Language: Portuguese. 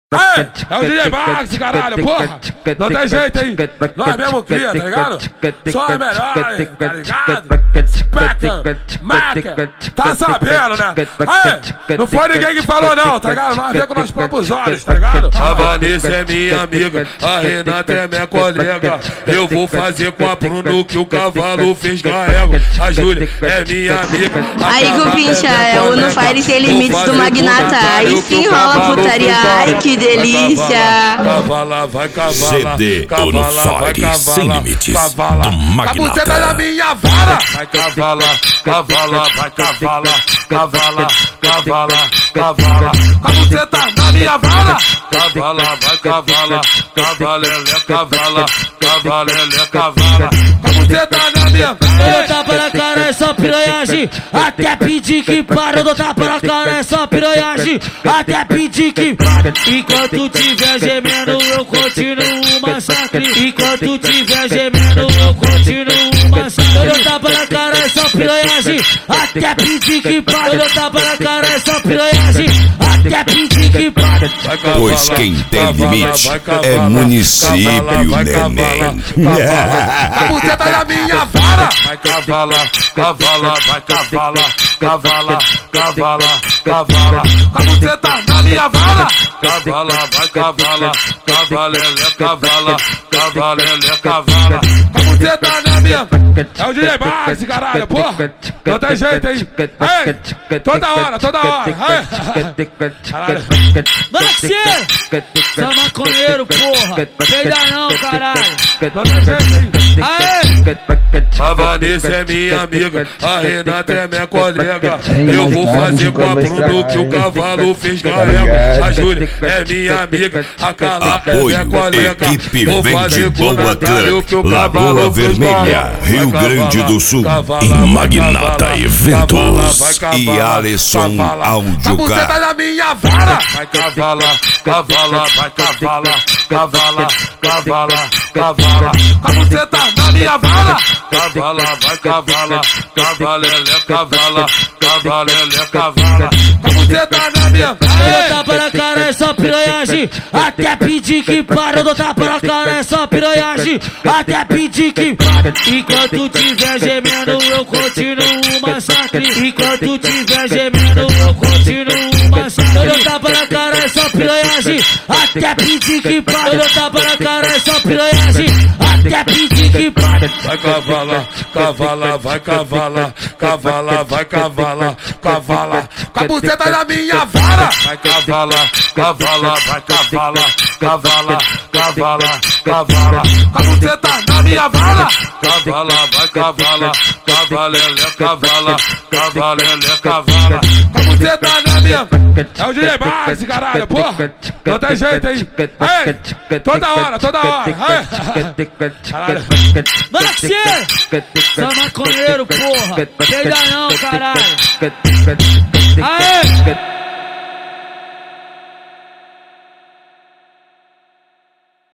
É o DJ Max, caralho, porra! Não tem jeito, hein? Nós mesmo cria, tá ligado? Só é melhor, tá ligado? Peca, maca, tá sabendo, né? Não foi ninguém que falou não, tá ligado? Nós vemos com nossos próprios olhos, tá ligado? A Vanessa é minha amiga, a Renata é minha colega. Eu vou fazer com a Bruno que o cavalo fez com a égua. A Júlia é minha amiga. Aí, Cupincha, é o No Fire Sem Limites do Magnata. Aí sim rola putaria, ai que delícia. Cavala, vai cavala. CD do No Fire Sem Limites do Magnata. A buceta da minha vara. Vai cavala, cavala, vai cavala. Cavala, cavala, cavala. A buceta da minha vara. Cavala, vai cavala. Cavalele, cavala. Cavalele, cavala. A buceta da minha vara. Eu tapa na cara, é só piranhagem. Até pedir que para, eu dou tapa na cara, é só piranhagem. Até pedir que para. Enquanto tiver gemendo, eu continuo o massacre. Enquanto tiver gemendo, eu continuo o massacre. Eu dou tapa na cara, é só piranhagem. Até pedir que para. Eu dou tapa na cara, é só piranhagem. Até pedir que para. Pois quem tem limite é município, neném. A buceta da minha vara. Vai cavala, cavala, vai cavala. Cavala, cavala, cavala. A buceta da minha vara. Cavala, vai cavala. Cavalele, cavala. Cavalele, cavala. A buceta da minha. É o DJ Max, caralho, porra! Não tem jeito, hein? Toda hora, toda hora! Caralho! Maxi! Você é maconheiro, porra! Peida não, caralho! Não tem jeito, hein? A Vanessa é minha amiga, a Renata é minha colega. Eu vou fazer com a Bruno que o cavalo fez com a égua. A Júlia é minha amiga, a Carla é minha colega. Equipe Vou Vende fazer com Boa o Natário que o Clã, Lagoa cavalo fez com a Vermelha, égua. Rio Grande do Sul, Cavala, e vai Magnata cavala, Eventos vai cavala, e Alisson cavala. A Áudio buceta Car. da minha vara. Vai cavala, cavala, vai cavala. Cavala, cavala, cavala. A buceta da minha vara. Cavala, vai cavala. Cavalele, cavala. Cavalele, cavala. A buceta da minha Eu vara. dou tapa na cara, é só piranhagem. Até pedir que para, eu dou tapa na cara, é só piranhagem. Até pedir que para. Enquanto tiver gemendo, eu continuo o massacre. Enquanto tiver gemendo, eu continuo o massacre. Eu dou tapa na cara, é só piranhagem. Até pedir que para. Eu dou tapa na cara, é só piranhagem. Até pedir que para. Vai cavala, cavala, vai cavala. Cavala, vai cavala. Cavala, A buceta da minha vara. vai cavala. Cavala, vai cavala. Cavala, cavala, cavala. A buceta da minha vara. Cavala, vai cavala. Cavalele, cavala. Cavalele, cavala. A buceta da minha. É o DJ Max, caralho, porra! Não tem jeito, hein? Toda hora, toda hora! Caralho! Maxi! Você é maconheiro, porra! Peida não, caralho! Aê!